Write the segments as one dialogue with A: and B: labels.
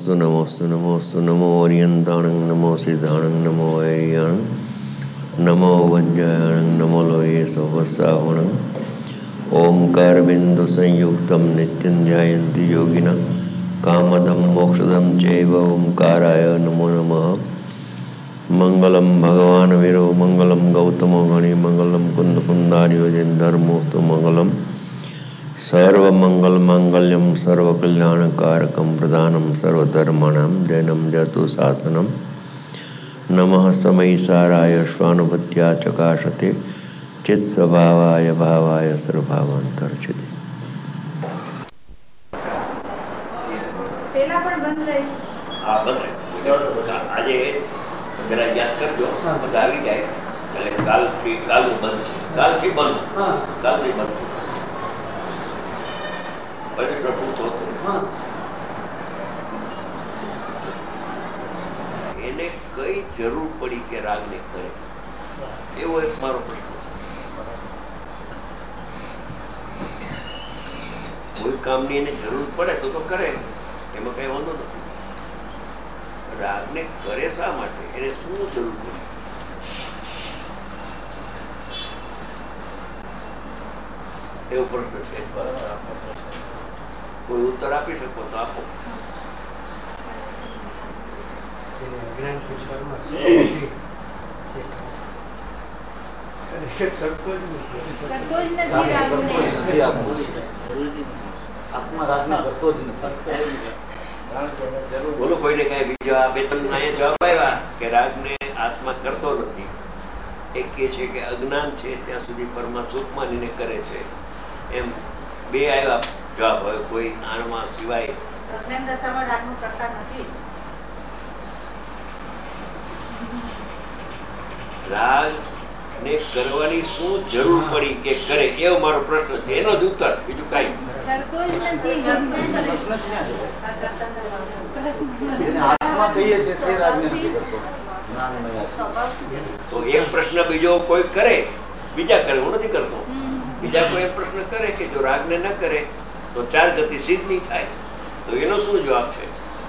A: નમોસ્તુ નમોસ્તુ નમોસ્તુ નમો ઓરિયંતાણં નમો સિદ્ધાણં નમો વૈરિયાણં નમો વજ્જાયણં નમો લોયે સહસ્રાવણં ઓમકાર બિંદુ સંયુક્તમ નિત્યં ધ્યાયન્તિ યોગિનઃ કામદં મોક્ષદં ચૈવ ઓમકારાય નમો નમઃ. મંગલમ ભગવાન વીરો મંગલમ ગૌતમો ગણી મંગલમ કુંદ કુંદાર્યોજન ધર્મોસ્તુ મંગલમ સર્વમંગલ માંગલ્યમ સર્વકલ્યાણકારકમ પ્રધાનમ સર્વધર્માણામ જૈનમ જતુ શાસનમ નમઃ સમયસારાય શ્વાનુભત્યા ચકાશતે ચિત્ સ્વભાવાય ભાવાય સર્વભાવાંતર્ચિતે.
B: આજે જરા યાદ કરજો, બધા આવી જાય એટલે કાલનું બંધ છે, કાલથી બંધ એને કઈ જરૂર પડી કે રાગને કરે, એવો એક મારો પ્રશ્ન. કોઈ કામની એને જરૂર પડે તો કરે, એમાં કઈ વાંધો નથી. રાગને કરે શા માટે, એને શું જરૂર પડી? એવો પ્રશ્ન છે. કોઈ ઉત્તર આપી શકો તો આપો. બોલો કોઈને કઈ બીજા બે ત્રણ અહીંયા જવાબ આવ્યા કે રાગને આત્મા કરતો નથી. એક કે છે કે અજ્ઞાન છે ત્યાં સુધી પરમા સુખ માનીને કરે છે. એમ બે આવ્યા જવાબ. હવે કોઈ આમાં સિવાય રાગ ને કરવાની શું જરૂર પડી કે કરે, એવો મારો પ્રશ્ન છે. એનો જ ઉત્તર, બીજું કઈ તો એક પ્રશ્ન બીજો કોઈ કરે, બીજા કરે, હું નથી કરતો. બીજા કોઈ એક પ્રશ્ન કરે કે જો રાગને ન કરે તો ચાર ગતિ સિદ્ધ નહીં થાય, તો એનો શું જવાબ છે?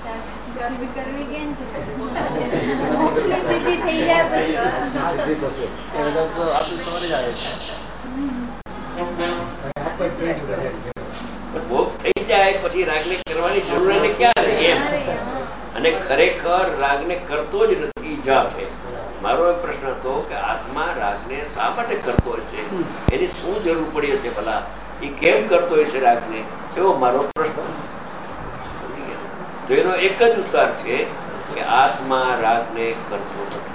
B: મોક્ષ થઈ જાય પછી રાગને કરવાની જરૂર એને ક્યાં રહી એમ. અને ખરેખર રાગને કરતો જ નથી જવાબ છે. મારો એક પ્રશ્ન હતો કે આત્મા રાગને શા માટે કરતો હશે, એની શું જરૂર પડી હશે, ભલા એ કેમ કરતો હશે રાગને, એવો મારો પ્રશ્ન. તો એનો એક જ ઉત્તર છે કે આત્મા રાગને કરતો નથી.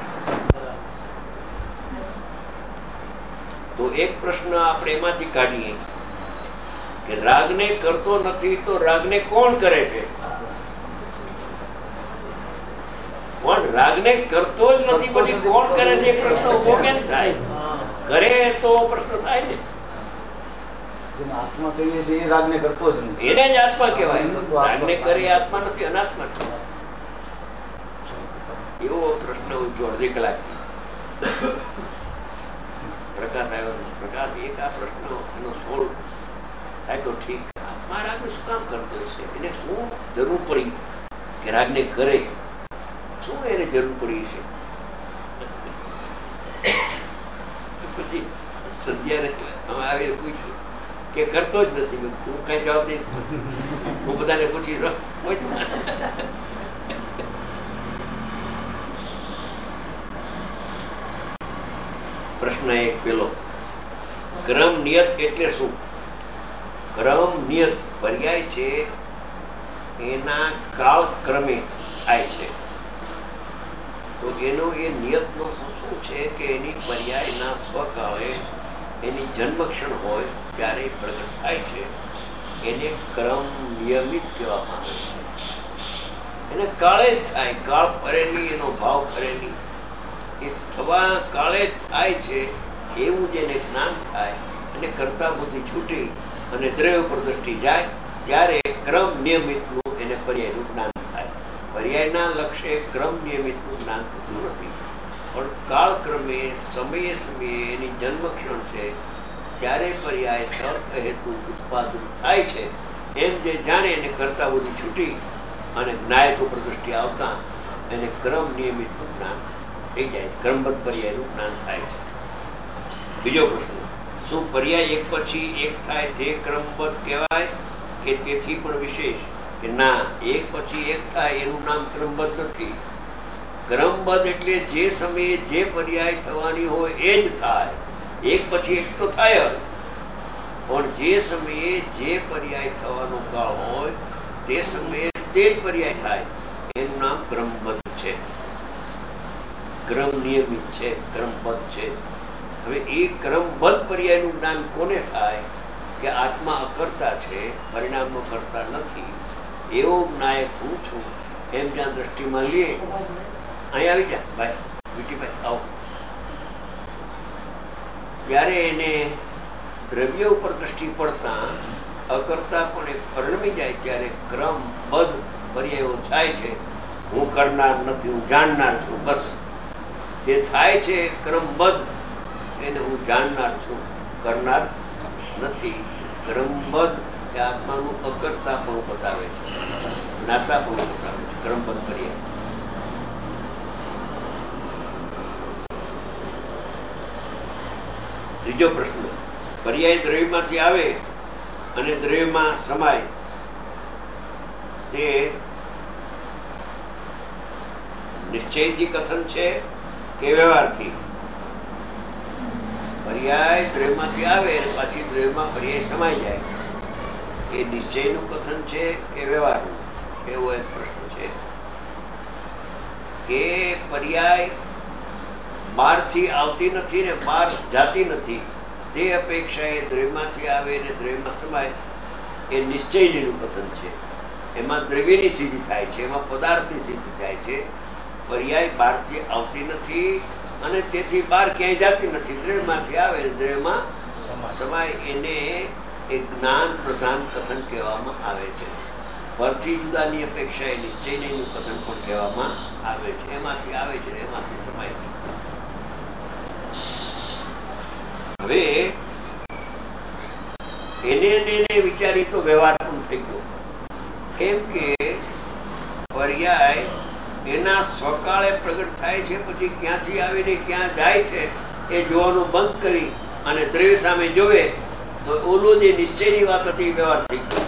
B: તો એક પ્રશ્ન આપણે એમાંથી કાઢીએ કે રાગને કરતો નથી તો રાગને કોણ કરે છે? કોણ રાગને કરતો જ નથી પછી કોણ કરે છે? એ પ્રશ્ન ઉભો કેમ થાય? કરે તો પ્રશ્ન થાય ને.
C: આત્મા કહીએ છીએ એ રાગને કરતો જ નથી,
B: એને જ આત્મા કહેવાય. રાગને કરે આત્મા નથી, અનાત્મા છે. એવો પ્રશ્ન ઉઠ્યો અડધી કલાકથી. પ્રકાશ આવ્યો. પ્રકાશ એક આ પ્રશ્ન એનો સોલ્વ થાય તો ઠીક. આત્મા રાગને શું કામ કરતો હશે? એને શું જરૂર પડી કે રાગને કરે? શું એને જરૂર પડી છે? પછી સંધ્યાને અમે આવીને પૂછ્યું કે કરતો જ નથી. હું કઈ જવાબ નહીં, હું બધાને પૂછી પ્રશ્ન એક પેલો, ક્રમ નિયત એટલે શું? ક્રમ નિયત પર્યાય છે, એના કાળ ક્રમે થાય છે. તો એનો એ નિયતનો શું છે કે એની પર્યાયના સ્વકાળે એની જન્મક્ષણ હોય ત્યારે પ્રગટ થાય છે. એને ક્રમ નિયમિત કહેવામાં આવે છે. એને કાળે જ થાય, કાળ ફરે નહીં, એનો ભાવ ફરે નહીં. એ થવા કાળે થાય છે એવું જેને જ્ઞાન થાય અને કરતા બુદ્ધિ છૂટી અને દ્રવ્ય પર દ્રષ્ટિ જાય ત્યારે ક્રમ નિયમિતનું એને પર્યાયનું જ્ઞાન થાય. પર્યાયના લક્ષ્ય ક્રમ નિયમિતનું જ્ઞાન થતું નથી, પણ કાળક્રમે સમયે સમયે એની જન્મક્ષણ છે ત્યારે પર્યાય સર્પ હેતુ ઉત્પાદન થાય છે. એમ જે જાણે એને કરતા બુદ્ધિ છૂટી અને જ્ઞાયક ઉપર દ્રષ્ટિ આવતા એને ક્રમ નિયમિતનું જ્ઞાન થઈ જાય, ક્રમબદ્ધ પર્યાયનું જ્ઞાન થાય છે. બીજો પ્રશ્ન, શું પર્યાય એક પછી એક થાય તે ક્રમબદ્ધ કહેવાય કે તેથી પણ વિશેષ? કે ના, એક પછી એક થાય એનું નામ ક્રમબદ્ધ નથી. ક્રમબદ્ધ એટલે જે સમયે જે પર્યાય થવાની હોય એ જ થાય. એક પછી એક તો થાય જ, પણ જે સમયે જે પર્યાય થવાનો કાળ હોય તે સમયે તે જ પર્યાય થાય એનું નામ ક્રમબદ્ધ છે. ક્રમ નિયમિત છે, ક્રમબદ્ધ છે. હવે એ ક્રમબદ્ધ પર્યાયનું જ્ઞાન કોને થાય? કે આત્મા અકર્તા છે, પરિણામનો કરતા નથી, એવો જ્ઞાયક હું છું એમ જ્યાં દ્રષ્ટિમાં લે. અહીં આવી જા ભાઈ, વિટીભાઈ આવો. ત્યારે એને દ્રવ્ય ઉપર દ્રષ્ટિ પડતા અકર્તા પણ એ પરિણમી જાય ત્યારે ક્રમબદ્ધ પર્યાયો થાય છે. હું કરનાર નથી, હું જાણનાર છું. બસ જે થાય છે ક્રમબદ્ધ એને હું જાણનાર છું, કરનાર નથી. ક્રમબદ્ધ એ આત્માનું અકર્તા પણ બતાવે છે, જ્ઞાતા પણ બતાવે છે. ક્રમબદ્ધ પર્યાય. ત્રીજો પ્રશ્ન, પર્યાય દ્રવ્યમાંથી આવે અને દ્રવ્યમાં સમાય તે નિશ્ચયથી કથન છે કે વ્યવહારથી? પર્યાય દ્રવ્યમાંથી આવે અને પાછી દ્રવ્યમાં પર્યાય સમાઈ જાય, એ નિશ્ચયનું કથન છે કે વ્યવહારનું? એવો એક પ્રશ્ન છે. કે પર્યાય બહારથી આવતી નથી ને બહાર જાતી નથી, તે અપેક્ષાએ દ્રવ્યમાંથી આવે ને દ્રવ્યમાં સમાય એ નિશ્ચયનું કથન છે. એમાં દ્રવ્યની સિદ્ધિ થાય છે, એમાં પદાર્થની સિદ્ધિ થાય છે. પર્યાય બહારથી આવતી નથી અને તેથી બહાર ક્યાંય જાતી નથી, દ્રવ્યમાંથી આવે દ્રવ્યમાં સમાય, એને એક જ્ઞાન પ્રધાન કથન કહેવામાં આવે છે. પરથી જુદાની અપેક્ષાએ નિશ્ચયનું કથન પણ કહેવામાં આવે છે. એમાંથી આવે છે, એમાંથી સમાય છે. હવે એને વિચારી તો વ્યવહાર પણ થઈ ગયો. કેમ કે પર્યાય એના સ્વકાળે પ્રગટ થાય છે, પછી ક્યાંથી આવીને ક્યાં જાય છે એ જોવાનું બંધ કરી અને દ્રવ્ય સામે જોવે તો ઓલો જે નિશ્ચયની વાત હતી વ્યવહાર થઈ ગયો.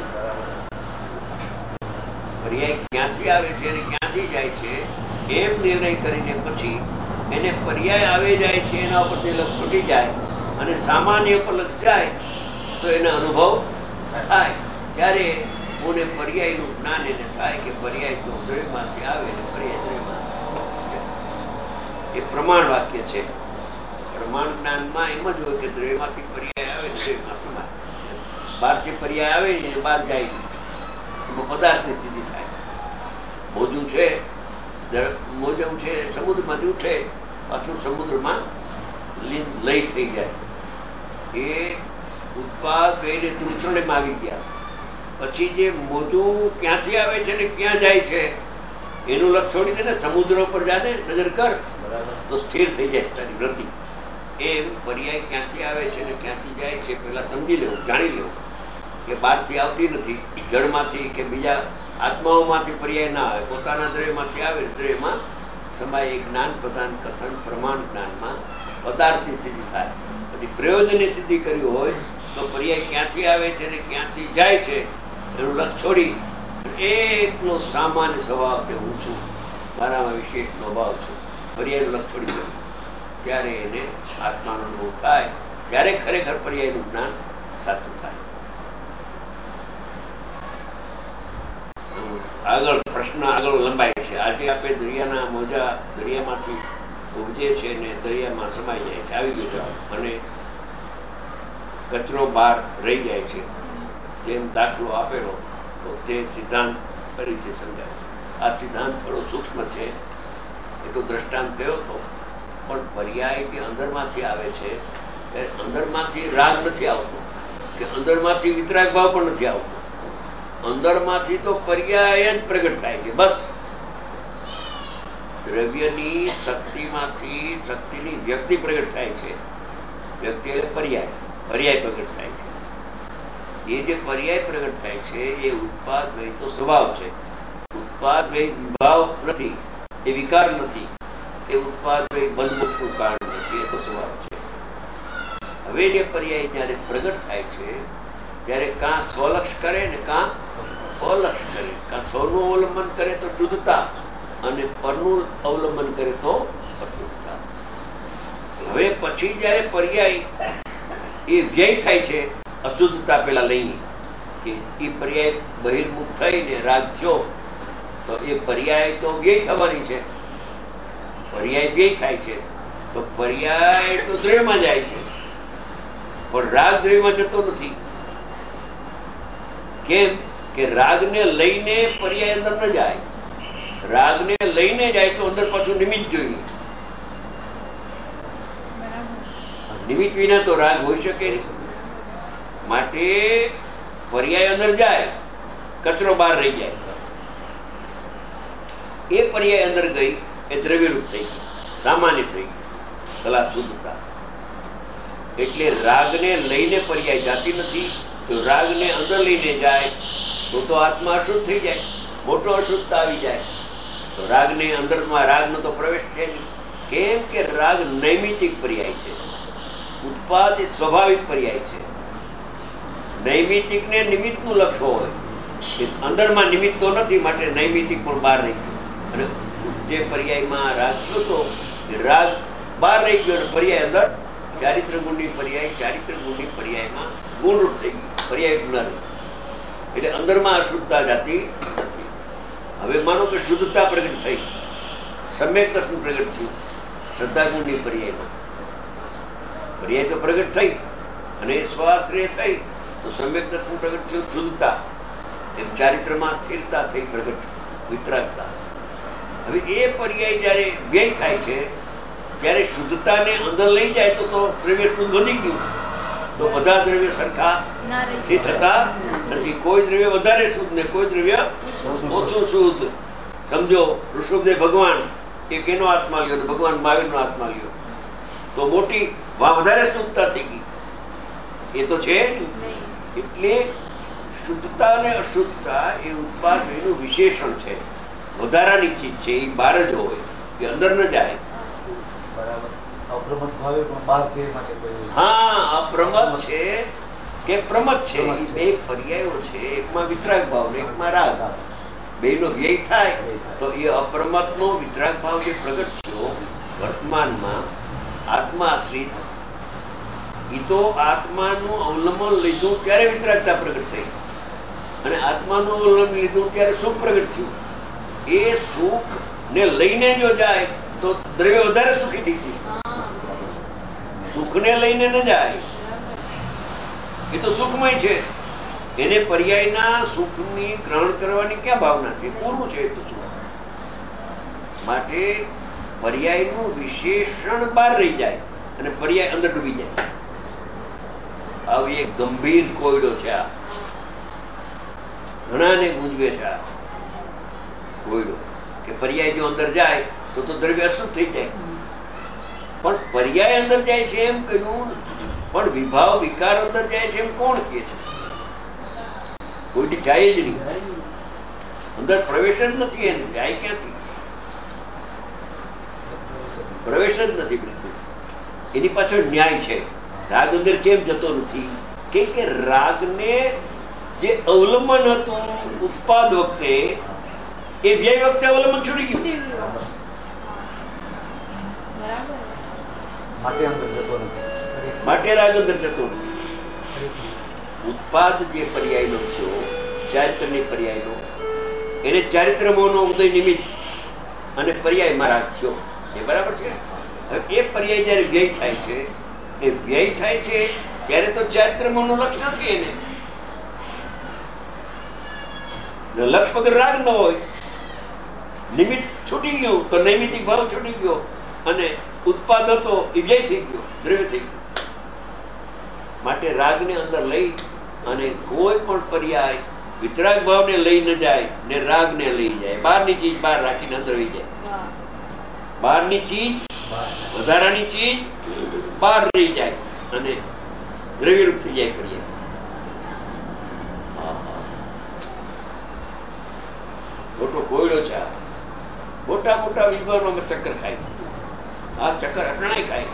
B: પર્યાય ક્યાંથી આવે છે અને ક્યાંથી જાય છે એમ નિર્ણય કરીને પછી એને પર્યાય આવે જાય છે એના ઉપર જે લક્ષ છૂટી જાય અને સામાન્ય પર લક્ષ જાય તો એનો અનુભવ થાય. ત્યારે કોને પર્યાયનું જ્ઞાન એને થાય કે પર્યાય તો દ્રવ્યમાંથી આવે ને પર્યાય દ્રવ્યમાંથી. એ પ્રમાણ વાક્ય છે. પ્રમાણ જ્ઞાનમાં એમ જ હોય કે દ્રવ્યમાંથી પર્યાય આવે ને દ્રવ્યમાં સમાય. બહારથી પર્યાય આવે ને બહાર જાય નહીં, એમાં પદાર્થની સ્થિતિ થાય. મોજું છે, મોજમ છે, સમુદ્રમાંથી ઉઠે પાછું સમુદ્રમાં લય થઈ જાય. એ ઉત્પાદ બેને તૃષણમાં આવી ગયા પછી જે મોજું ક્યાંથી આવે છે ને ક્યાં જાય છે એનું લક્ષ છોડી દે ને, સમુદ્ર ઉપર જાને નજર કર તો સ્થિર થઈ જાય તારી વૃત્તિ. એમ પર્યાય ક્યાંથી આવે છે ને ક્યાંથી જાય છે પેલા સમજી લેવું, જાણી લેવું કે બહારથી આવતી નથી, જળમાંથી કે બીજા આત્માઓમાંથી પર્યાય ના આવે, પોતાના દ્રવ્યમાંથી આવે દ્રવ્યમાં સમાય. એ જ્ઞાન પ્રધાન કથન પ્રમાણ જ્ઞાનમાં પદાર્થની સિદ્ધિ થાય. પછી પ્રયોજનની સિદ્ધિ કરવી હોય તો પર્યાય ક્યાંથી આવે છે ને ક્યાંથી જાય છે એનું લક્ષ છોડી એકનો સામાન્ય સ્વભાવ કે હું છું, મારામાં વિશેષનો ભાવ છે, પર્યાયનું લક્ષ છોડી દઉં, ત્યારે એને આત્માનો અનુભવ થાય. ત્યારે ખરેખર પર્યાયનું જ્ઞાન સાચું થાય. આગળ પ્રશ્ન આગળ લંબાય છે. આજે આપણે દરિયાના મોજા દરિયામાંથી ઉપજે છે ને દરિયામાં સમાઈ જાય છે, આવી ગયો જવાબ. અને કચરો બહાર રહી જાય છે, જેમ દાખલો આપેલો તો તે સિદ્ધાંત ફરીથી સમજાય. આ સિદ્ધાંત થોડો સૂક્ષ્મ છે, એ તો દ્રષ્ટાંત કયો હતો, પણ પર્યાય કે અંદરમાંથી આવે છે ત્યારે અંદરમાંથી રાગ નથી આવતો કે અંદરમાંથી વિતરાગ ભાવ પણ નથી આવતો. અંદરમાંથી તો પર્યાય જ પ્રગટ થાય છે. બસ દ્રવ્યની શક્તિમાંથી શક્તિની વ્યક્તિ પ્રગટ થાય છે. વ્યક્તિ એટલે પર્યાય, પર્યાય પ્રગટ થાય છે. એ જે પર્યાય પ્રગટ થાય છે એ ઉત્પાદ દ્વૈતનો સ્વભાવ છે. ઉત્પાદ વિભાવ નથી, એ વિકાર નથી, એ ઉત્પાદ બંધ મોક્ષનું કારણ નથી, એ તો સ્વભાવ છે. હવે જે પર્યાય જયારે પ્રગટ થાય છે ત્યારે કાં સ્વલક્ષ કરે ને કાં અલક્ષ કરે. કાં સ્વનું અવલંબન કરે તો શુદ્ધતા, અને પરનું અવલંબન કરે તો અશુદ્ધતા. હવે પછી જયારે પર્યાય એ વ્યય થાય છે અશુદ્ધતા પેલા લઈને, કે એ પર્યાય બહિર્મુખ થઈને રાગ થયો, તો એ પર્યાય તો વ્યય થવાની છે. પર્યાય વ્યય થાય છે તો પર્યાય તો દ્રવ્યમાં જાય છે, પણ રાગ દ્રવ્યમાં જતો નથી. કેમ કે રાગને લઈને પર્યાય અંદર ન જાય. રાગને લઈને જાય તો અંદર પાછું નિમિત્ત જોઈએ. નિમિત્ત વિના તો રાગ હોઈ શકે નહીં. માટે પર્યાય અંદર જાય, કચરો બહાર રહી જાય. એ પર્યાય અંદર ગઈ, એ દ્રવ્યરૂપ થઈ ગઈ, સામાન્ય થઈ ગઈ, કલા શુદ્ધતા. એટલે રાગને લઈને પર્યાય જાતી નથી. જો રાગને અંદર લઈને જાય તો આત્મા અશુદ્ધ થઈ જાય, મોટો અશુદ્ધતા આવી જાય. તો રાગને અંદરમાં રાગનો તો પ્રવેશ છે નહીં. કેમ કે રાગ નૈમિતિક પર્યાય છે, ઉત્પાદ એ સ્વાભાવિક પર્યાય છે. નૈમિતિકને નિમિત્તનું લક્ષ હોય, અંદરમાં નિમિત્ત તો નથી, માટે નૈમિતિક પણ બહાર રહી ગયો. અને જે પર્યાયમાં રાગ થયો તો રાગ બહાર રહી ગયો, અને પર્યાય અંદર ચારિત્ર ગુણની પર્યાય ચારિત્ર ગુણની પર્યાયમાં ગુણરૂપ થઈ ગયું, પર્યાય ન રહી. એટલે અંદરમાં અશુદ્ધતા જાતી નથી. હવે માનો કે શુદ્ધતા પ્રગટ થઈ, સમ્યક દર્શન પ્રગટ થયું શ્રદ્ધા ગુણની પર્યાયમાં. પર્યાય તો પ્રગટ થઈ અને સ્વાશ્રય થઈ તો સમ્યક દર્શન પ્રગટ થયું, શુદ્ધતા. એમ ચારિત્રમાં સ્થિરતા થઈ પ્રગટ, વિતરાગતા. હવે એ પર્યાય જયારે વ્યય થાય છે ત્યારે શુદ્ધતાને અંદર લઈ જાય તો દ્રવ્ય શુદ્ધ વધી ગયું. તો બધા દ્રવ્ય સરખા થતા નથી. કોઈ દ્રવ્ય વધારે શુદ્ધ ને કોઈ દ્રવ્ય ઓછું શુદ્ધ. સમજો ઋષભદેવ ભગવાન એ કેનો આત્મા લ્યો, ભગવાન મહાવીરનો આત્મા લ્યો, તો મોટી વધારે શુદ્ધતા થઈ ગઈ. એ તો છે. એટલે શુદ્ધતા અને અશુદ્ધતા એ ઉત્પાદ એનું વિશેષણ છે, વધારાની ચીજ છે. એ બહાર જ હોય, એ અંદર ન જાય.
C: બરાબર. અપ્રમત ભાવે પણ બહાર છે માટે
B: હા, અપ્રમત છે કે પ્રમત છે, એ બે પર્યાયો છે. એકમાં વિતરાગ ભાવ ને એકમાં રાગ. બેનો વ્યય થાય તો એ અપ્રમતનો વિતરાગ ભાવ જે પ્રગટ થયો વર્તમાનમાં આત્માશ્રિત, એ તો આત્માનું અવલંબન લીધું ત્યારે વિતરાગતા પ્રગટ થઈ, અને આત્માનું અવલંબન લીધું ત્યારે સુખ પ્રગટ થયું. એ સુખ ને લઈને જો જાય તો દ્રવ્ય વધારે સુખી થઈ ગયું. સુખને લઈને ન જાય, એ તો સુખમય છે. એને પર્યાયના સુખની ગ્રહણ કરવાની ક્યાં ભાવના છે? પૂરું છે એ તો સુખ. માટે પર્યાયનું વિશેષણ બહાર રહી જાય અને પર્યાય અંદર ડૂબી જાય. આવી એક ગંભીર કોયડો છે આ, ઘણાને ગુંજવે છે આ કોયડો, કે પર્યાય જો અંદર જાય તો દ્રવ્ય અશુદ્ધ થઈ જાય. પણ પર્યાય અંદર જાય છે એમ કહ્યું, પણ વિભાવ વિકાર અંદર જાય છે એમ કોણ કહે છે? કોઈથી જાય જ નહીં, અંદર પ્રવેશ જ નથી. એને જાય ક્યાંથી? પ્રવેશ જ નથી બિલકુલ. એની પાછળ ન્યાય છે. રાગ અંદર કેમ જતો નથી? કેમ કે રાગને જે અવલંબન હતું ઉત્પાદ વખતે, એ વ્યય વખતે અવલંબન છૂટી ગયું. માટે રાગ અંદર જતો નથી. ઉત્પાદ જે પર્યાયનો થયો, ચારિત્રની પર્યાયનો, એને ચારિત્રમોનો ઉદય નિમિત્ત અને પર્યાયમાં રાગ થયો, એ બરાબર છે. હવે એ પર્યાય જયારે વ્યય થાય છે, એ વ્યય થાય છે ત્યારે તો ચારિત્રમોનું લક્ષ નથી. એને લક્ષ વગર રાગ ન હોય. નિમિત્ત છૂટી ગયું તો નૈમિતિક ભાવ છૂટી ગયો, અને ઉત્પાદ હતો એ વ્યય થઈ ગયો, દ્રવ્ય થઈ ગયું. માટે રાગને અંદર લઈ અને કોઈ પણ પર્યાય વિતરાગ ભાવને લઈ ન જાય ને રાગને લઈ જાય. બહારની ચીજ બહાર રાખીને અંદર લઈ જાય. બહારની ચીજ, વધારાની ચીજ બહાર રહી જાય અને દ્રવ્યરૂપ થઈ જાય પર્યાય. મોટો કોયડો છે આ. મોટા મોટા વિદ્વાનો ચક્કર ખાય, આ ચક્કર અટણાય ખાય.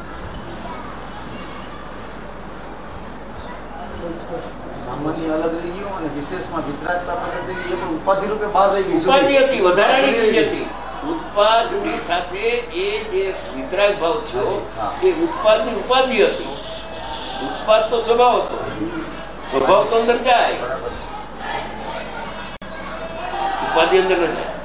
C: સામાન્ય અલગ રહી ગયું અને વિશેષમાં વિતરાગતા પ્રગટ થઈ ગઈ, એ પણ ઉપાધિ રૂપે બહાર રહી ગઈ.
B: ઉપાધિ હતી, વધારાની ચીજ હતી. ઉત્પાદની સાથે એ જે વિતરાગ ભાવ થયો એ ઉત્પાદની ઉપાધિ હતી. ઉત્પાદ તો સ્વભાવ હતો, સ્વભાવ તો અંદર જાય, ઉપાધિ અંદર ન જાય.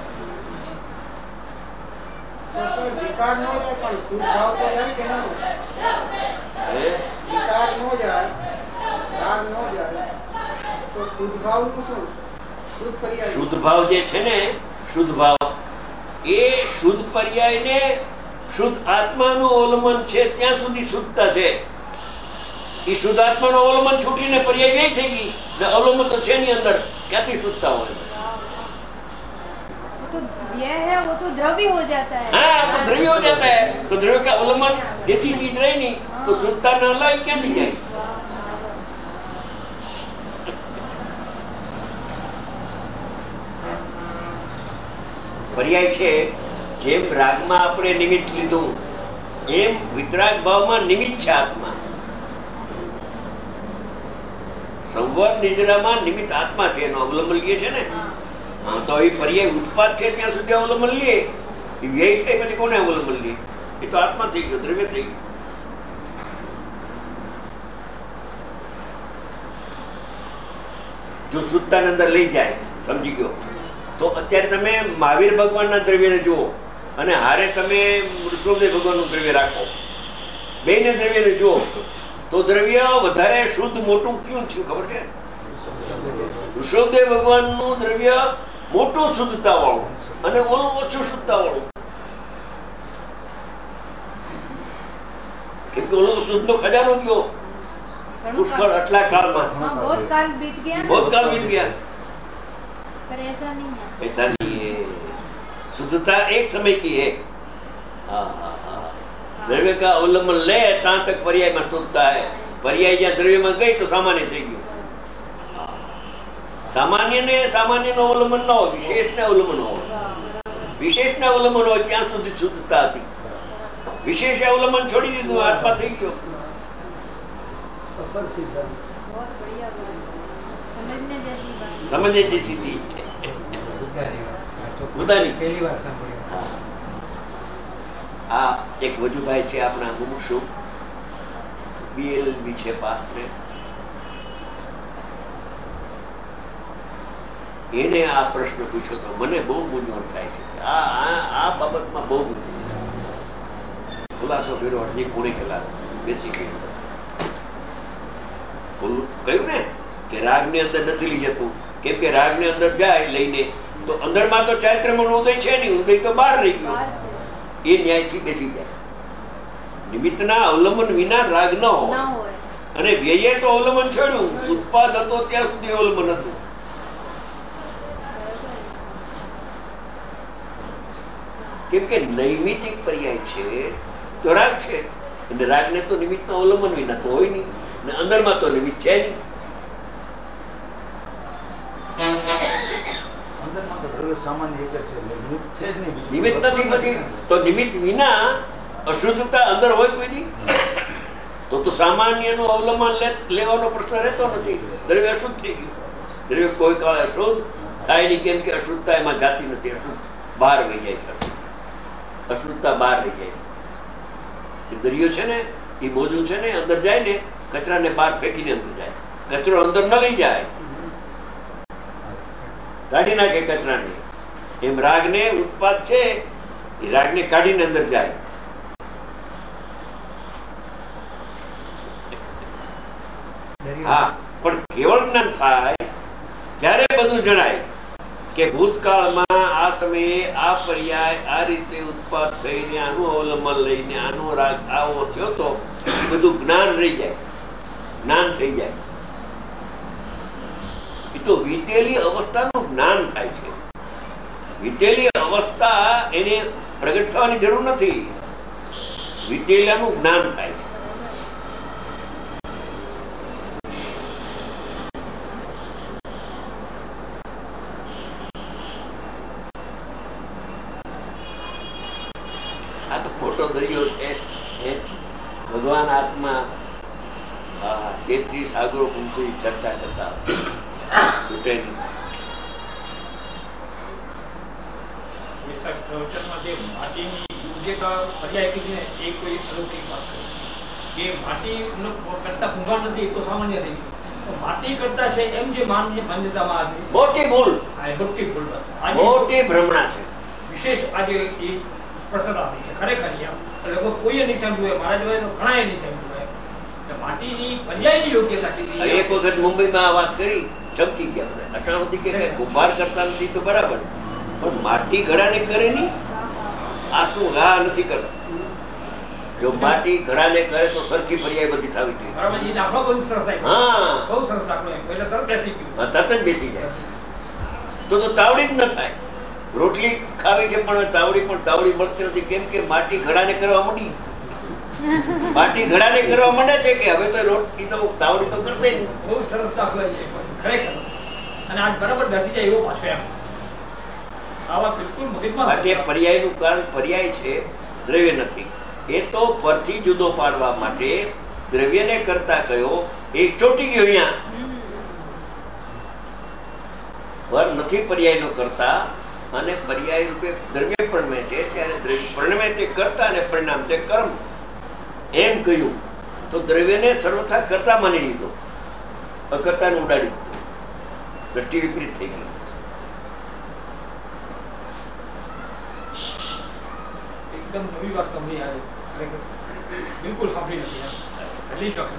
D: વિકાર ન જાય પણ શુદ્ધ ભાવ તો જાય કે ન જાય? વિકાર ન જાય, રાગ ન જાય તો શુદ્ધ ભાવનું શું? શુદ્ધ પર્યાય.
B: શુદ્ધ ભાવ જે છે ને, શુદ્ધ ભાવ એ શુદ્ધ પર્યાયને શુદ્ધ આત્માનું અવલંબન છે ત્યાં સુધી શુદ્ધતા છે. એ શુદ્ધ આત્માનું અવલંબન છૂટીને પર્યાય વ્યય થઈ ગઈ ને અવલંબન તો છે ની અંદર, ક્યાંથી શુદ્ધતા હોય?
E: तो व्यय है वो तो द्रव्य हो जाता है.
B: हाँ, तो द्रव्य हो जाता है, तो द्रव्य का अवलंबन जैसी चीज रही नहीं तो शुद्धता न लाई क्या नहीं जाए. પર્યાય છે, જેમ રાગમાં આપણે નિમિત્ત લીધું એમ વિતરાગ ભાવમાં નિમિત્ત છે આત્મા. સંવર નિદ્રામાં નિમિત્ત આત્મા છે, એનો અવલંબન લઈએ છે ને. હા, તો એ પર્યાય ઉત્પાદ છે ત્યાં સુધી અવલંબન લઈએ, એ વ્યય થાય પછી કોને અવલંબન લઈએ? એ તો આત્મા થઈ ગયો, દ્રવ્ય થઈ ગયું. જો શુદ્ધતાને અંદર લઈ જાય, સમજી ગયો, તો અત્યારે તમે મહાવીર ભગવાનના દ્રવ્યને જુઓ અને હારે તમે ઋષભદેવ ભગવાનનું દ્રવ્ય રાખો, બેયને દ્રવ્યને જુઓ તો દ્રવ્ય વધારે શુદ્ધ મોટું ક્યું થયું ખબર છે? ઋષભદેવ ભગવાનનું દ્રવ્ય મોટું શુદ્ધતા વાળું અને ઓલું ઓછું શુદ્ધતા વાળું. કેમ કે ઓલું તો શુદ્ધ નો ખજાનો ગયો પુષ્કળ આટલા કાળમાં.
E: बहुत काल बीत गया,
B: बहुत काल बीत गया,
E: पर ऐसा नहीं है.
B: ऐसा नहीं है. शुद्धता एक समय की है. हाँ हाँ हाँ, द्रव्य का अवलंबन ले ત્યાં તક પર્યાયમાં શુદ્ધતા है. પર્યાય જ્યાં દ્રવ્યમાં ગઈ તો સામાન્ય થઈ ગયું. સામાન્યનું અવલંબન ન હોય, વિશેષને અવલંબન હોય. વિશેષને અવલંબન હોય ત્યાં સુધી શુદ્ધતા હતી. વિશેષ અવલંબન છોડી દીધું, આત્મા થઈ ગયો.
E: बहुत बढ़िया बात, समझने जैसी बात.
B: સમજે જે સીધી બધાની.
D: પહેલી વાર સાંભળ્યું.
B: આ એક વજુભાઈ છે આપણા મુમુક્ષુ, BLB છે પાસ ને, એને આ પ્રશ્ન પૂછ્યો તો મને બહુ મૂંઝવણ થાય છે. આ બાબતમાં બહુ ખુલાસો કર્યો, અડધી પૂરી કલાક બેસી ગઈ. કહ્યું ને કે રાગની અંદર નથી લઈ જતું, કેમ કે રાગની અંદર જાય લઈને તો અંદરમાં તો ચારિત્ર્યમાં ઉદય છે નહીં, ઉદય તો બહાર રહી ગયો. એ ન્યાયથી બેસી જાય. નિમિત્તના અવલંબન વિના રાગ ન હોય, અને વ્યયે તો અવલંબન છોડ્યું, ઉત્પાદ હતો ત્યાં સુધી અવલંબન હતું. કેમ કે નૈમિતિક પર્યાય છે તો રાગ છે, અને રાગને તો નિમિત્તનું અવલંબન વિના તો હોય નહીં, ને અંદરમાં તો નિમિત્ત છે નહીં.
C: અંદરમાં તો દ્રવ્ય સામાન્ય એક જ છે, એટલે નિમિત્ત છે જ નહીં. બીજું
B: નિમિત્ત
C: વસ્તુ
B: નથી પછી
C: ને.
B: તો નિમિત્ત વિના અશુદ્ધતા અંદર હોય કોઈ દી? તો સામાન્યનું અવલંબન લેવાનો પ્રશ્ન રહેતો નથી. દ્રવ્ય અશુદ્ધ થઈ ગયું. દ્રવ્ય કોઈ કાળે અશુદ્ધ થાય નહીં, કેમ કે અશુદ્ધતા એમાં જાતી નથી. અશુદ્ધ બહાર વહી જાય છે, અશુદ્ધતા બહાર રહી જાય. દરિયો છે ને એ મોજું છે ને, અંદર જાય ને કચરાને બહાર ફેંકીને અંદર જાય. કચરો અંદર ન લઈ જાય, કાઢી નાખે કચરાને. એમ રાગને ઉત્પાદ છે એ રાગને કાઢીને અંદર જાય. હા, પણ કેવળ જ્ઞાન થાય ત્યારે બધું જણાય કે ભૂતકાળમાં આ સમયે આ પર્યાય આ રીતે ઉત્પાદ થઈને આનું અવલંબન લઈને આનો રાગ આવો થયો તો બધું જ્ઞાન રહી જાય, જ્ઞાન થઈ જાય. એ તો વીતેલી અવસ્થાનું જ્ઞાન થાય છે. વીતેલી અવસ્થા એને પ્રગટ થવાની જરૂર નથી, વીતેલાનું જ્ઞાન થાય છે. મોટો દરિયો છે. ભગવાન આત્મા 33 સાગરો પૂંછી ચર્ચા કરતા તૂટેની.
F: માટી કરતા છે એમ જે માન્યતામાં
B: મોટી ભૂલ, મોટી ભ્રમણા છે.
F: વિશેષ આજે એ પ્રસંગ આપી છે ખરેખર. લગભગ કોઈએ નહીં સાંભળ્યું, મારા જોડે તો ઘણા નહીં સાંભળ્યું. માટીની પર્યાયની યોગ્યતા કીધી.
B: એક વખત મુંબઈમાં આ વાત કરી, ચમકી ગયા બધા. અટાણ સુધી કે કુંભાર કરતા નથી તો બરાબર, પણ માટી ઘડાને કરે નહીં. આ શું ઘા નથી કરતા. જો માટી ઘડાને કરે તો સરખી પર્યાય બધી થવી જોઈએ. હા, તરત જ બેસી જાય. તો તાવડી જ ન થાય. રોટલી ખાવી છે પણ તાવડી મળતી નથી. કેમ કે માટી ઘડાને કરવા માંડી. માટી ઘડાને કરવા માંડે છે કે હવે તો રોટલી તો તાવડી તો કરશે જ.
F: બહુ સરસ દાખલો છે ખરેખર. અને આજ બરાબર બેસી જાય એવો પાછો એમ. આવા બિલકુલ મગજમાં.
B: માટે પર્યાયનું કારણ પર્યાય છે, દ્રવ્ય નથી. એ તો પરથી જુદો પાડવા માટે દ્રવ્યને કરતા કયો એક ચોટી ગયો. અહીંયા પર નથી પર્યાયનો કરતા, અને પર્યાય રૂપે દ્રવ્ય પરણમે છે. ત્યારે દ્રવ્ય પરણમે તે કરતા અને પરિણામ તે કર્મ એમ કહ્યું તો દ્રવ્યને સર્વથા કરતા માની લીધો, અકર્તાને ઉડાડી દીધો. દ્રષ્ટિ વિપરીત થઈ ગઈ.
F: એકદમ નવી વાત સાંભળી આજે. બિલકુલ સાંભળી નથી. પહેલી વખત.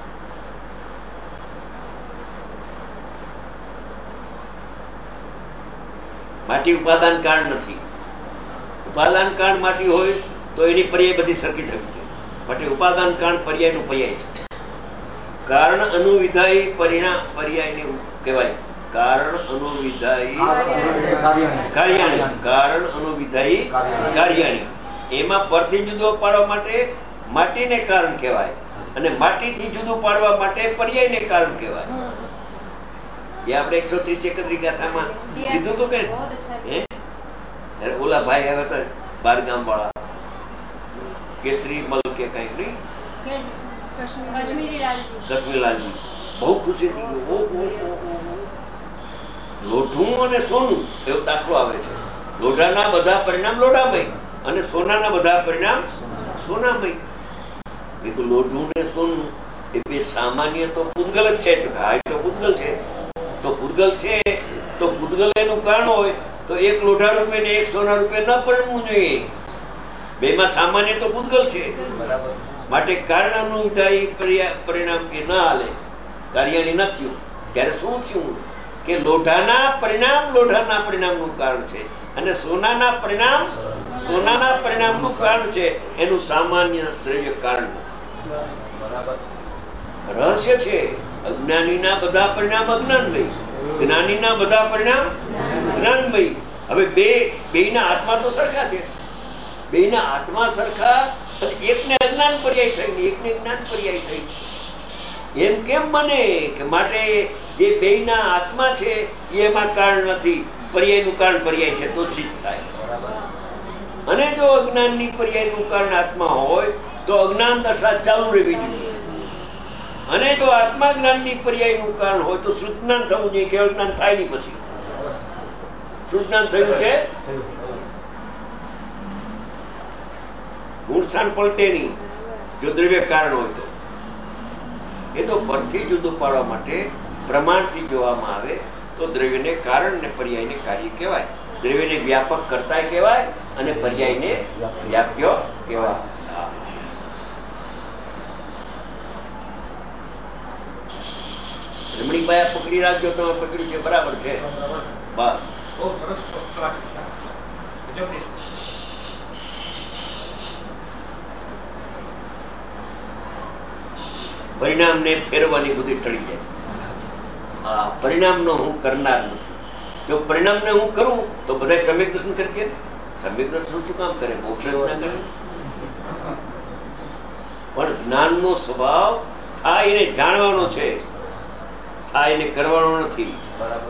B: માટી ઉપાદાન કારણ નથી. ઉપાદાન કારણ માટી હોય તો એની પર્યાય બધી સરખી થવી જોઈએ. માટે ઉપાદાન કારણ પર્યાયનું પર્યાય છે. કારણ અનુવિધાયી પરિણામ પર્યાયને કહેવાય. કારણ અનુવિધાયી કાર્યાણી, કારણ અનુવિધાયી કાર્યાણી. એમાં પરથી જુદો પાડવા માટે માટીને કારણ કહેવાય, અને માટીથી જુદું પાડવા માટે પર્યાયને કારણ કહેવાય. એ આપણે 130 ગાથામાં કીધું હતું કે ઓલા ભાઈ આવ્યા હતા 12 ગામ વાળા, કેસરી મલ કે કઈક નહીં, કશ્મીરલાલજી. બહુ ખુશી થઈ ગઈ. લોઢું અને સોનું એવો દાખલો આવે છે. લોઢાના બધા પરિણામ લોઢામય અને સોનાના બધા પરિણામ સોનામય. બીજું લોઢું ને સોનું એ બે સામાન્ય તો પૂતગલ જ છે. હા, તો પૂતગલ છે. તો પૂતગલ છે તો પૂતગલ એનું કારણ હોય તો એક લોઢા રૂપે ને એક સોના રૂપે ન પરણવું જોઈએ. બેમાં સામાન્ય તો પૂતગલ છે. માટે કારણનું પરિણામ કે ન હાલે, કાર્યાણી ન થયું. ત્યારે શું થયું કે લોઢાના પરિણામનું કારણ છે, અને સોનાના પરિણામનું કારણ છે. એનું સામાન્ય દ્રવ્ય કારણ રહસ્ય છે. અજ્ઞાનીના બધા પરિણામ અજ્ઞાનમય, જ્ઞાનીના બધા પરિણામ જ્ઞાનમય. હવે બેયના આત્મા તો સરખા છે. બેયના આત્મા સરખા, અને એકને અજ્ઞાન પર્યાય થઈ ને એકને જ્ઞાન પર્યાય થઈ. એમ કેમ બને કે માટે જે બેયના આત્મા છે એમાં કારણ નથી, પર્યાયનું કારણ પર્યાય છે તો સિદ્ધ થાય. અને જો અજ્ઞાનની પર્યાયનું કારણ આત્મા હોય તો અજ્ઞાન દશા ચાલુ રહેવી જોઈએ. અને જો આત્મા જ્ઞાનની પર્યાયનું કારણ હોય તો શુદ્ધ જ્ઞાન થવું જોઈએ. કેવળ જ્ઞાન થાય નહીં. પછી શુદ્ધ જ્ઞાન થયું છે, ગુણ સ્થાન પલટે નહીં જો દ્રવ્ય કારણ હોય તો. એ તો પરથી જુદું પાડવા માટે પ્રમાણથી જોવામાં આવે તો દ્રવ્યને કારણ ને પર્યાયને કાર્ય કહેવાય. દ્રવ્યને વ્યાપક કરતા કહેવાય અને પર્યાયને વ્યાપ્ય કહેવાય. રમણીભાઈ પકડી રાખજો. તમે પકડ્યું છે બરાબર છે. બસ
F: બહુ સરસ.
B: પરિણામને ફેરવાની બુદ્ધિ ટળી જાય. આ પરિણામનો હું કરનાર નથી. જો પરિણામને હું કરું તો બધા સમ્યક દર્શન કરી દે. સમ્યક દર્શન શું કામ કરે? મોક્ષ ના કરે. પણ જ્ઞાનનો સ્વભાવ થાય એને જાણવાનો છે, થાય એને કરવાનો નથી. બરાબર.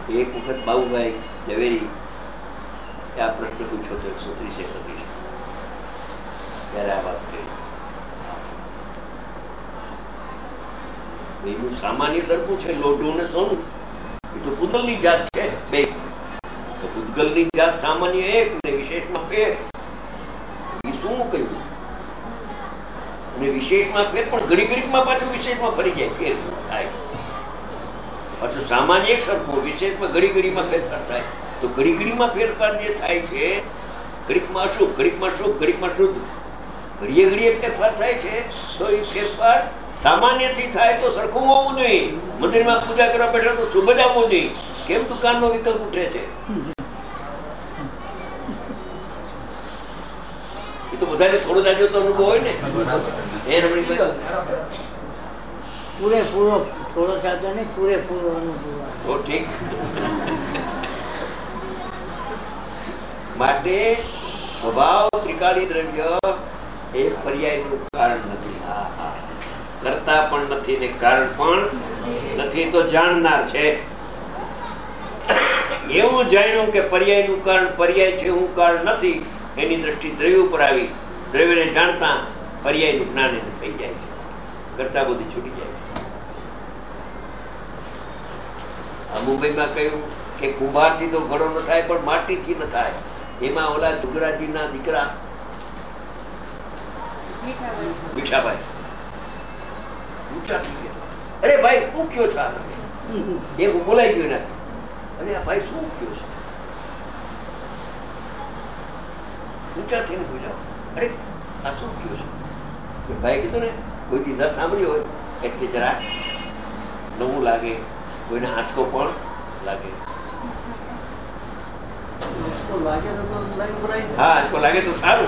B: એક વખત બાબુભાઈ ઝવેરી આ પ્રશ્ન પૂછ્યો તો 130 ત્યારે આ વાત કરી. એનું સામાન્ય સરખું છે, લોઢું ને સોનું. એ તો પૂતગલની જાત છે બે. તો પૂતગલની જાત સામાન્ય એક ને વિશેષમાં ફેર. એ શું કહ્યું? અને વિશેષમાં ફેર પણ ઘડી ઘડીમાં પાછું વિશેષમાં ફરી જાય, ફેર થાય. પાછું સામાન્ય એક સરખું, વિશેષમાં ઘડી ઘડીમાં ફેરફાર થાય. તો ઘડી ઘડીમાં ફેરફાર જે થાય છે, ઘડીકમાં અશુભ, ઘડીકમાં શુભ, ઘડીકમાં શુદ્ધ, ઘડીએ ઘડીએ ફેરફાર થાય છે. તો એ ફેરફાર સામાન્યથી થાય તો સરખું હોવું જોઈએ. મંદિરમાં પૂજા કરવા બેઠા તો શુભ જ આવવું જોઈએ. કેમ દુકાનનો વિકલ્પ ઉઠે છે? એ તો બધાને થોડો જાજો તો અનુભવ હોય ને. એ રમણીભાઈ
G: પૂરેપૂરો, થોડો જાજો નહીં, પૂરેપૂરો અનુભવ.
B: તો ઠીક. માટે સ્વભાવ ત્રિકાળી દ્રવ્ય એ પર્યાયનું કારણ નથી. કરતા પણ નથી ને કારણ પણ નથી. તો જાણનાર છે. એવું જાણ્યું કે પર્યાયનું કારણ પર્યાય છે, હું કારણ નથી. એની દ્રષ્ટિ દ્રવ્ય ઉપર આવી. દ્રવ્યને જાણતા પર્યાયનું જ્ઞાન એને થઈ જાય છે. કરતા બધી છૂટી જાય છે. મુંબઈમાં કહ્યું કે કુંભારથી તો ઘડો ન થાય પણ માટીથી ન થાય. એમાં ઓલા જુગરાજીના દીકરા મીઠાભાઈ ઊંચા થઈ ગયા. અરે ભાઈ શું કયો છો? એ બોલાઈ ગયું એનાથી. અરે આ ભાઈ શું કયો છે? ઊંચા થઈને પૂછ્યા, અરે આ શું કયો છે? ભાઈ કીધું ને, કોઈ દી ન સાંભળ્યું હોય એટલે જરા નવું લાગે, કોઈને આંચકો પણ લાગે. હા, આંચકો લાગે તો સારું.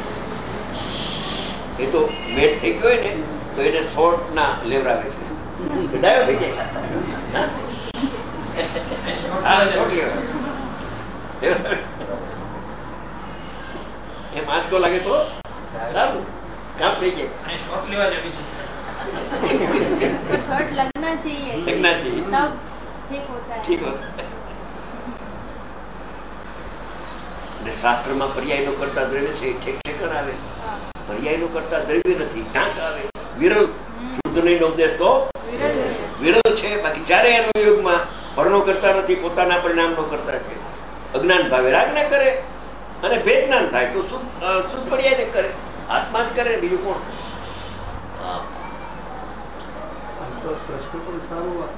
B: એ તો મેટ થઈ ગયો હોય ને તો એને છોડ ના લેવડાવે છે, ડાયો થઈ જાય. એમ આંચકો લાગે તો સારું કામ થઈ જાય.
F: શોર્ટ લેવા જવી છે.
E: शॉर्ट लगना चाहिए,
B: लगना चाहिए,
E: तब ठीक होता है.
B: ठीक होता है. ને શાસ્ત્રમાં પર્યાયનો કરતા દ્રવ્ય છે, ઠેક ઠેકાણ આવે. પર્યાયનો કરતા દ્રવ્ય નથી, ક્યાંક આવે. વિરલ શુદ્ધ નહીં નો ઉપદેશ તો વિરલ છે. બાકી ચારે અનુયોગમાં પરનો કરતા નથી, પોતાના પરિણામનો કરતા છે. અજ્ઞાન ભાવે રાજ્ઞા કરે અને ભેદજ્ઞાન થાય તો શુદ્ધ પર્યાયને કરે. આત્મા જ કરે, બીજું કોણ?
C: પ્રશ્ન પણ સારું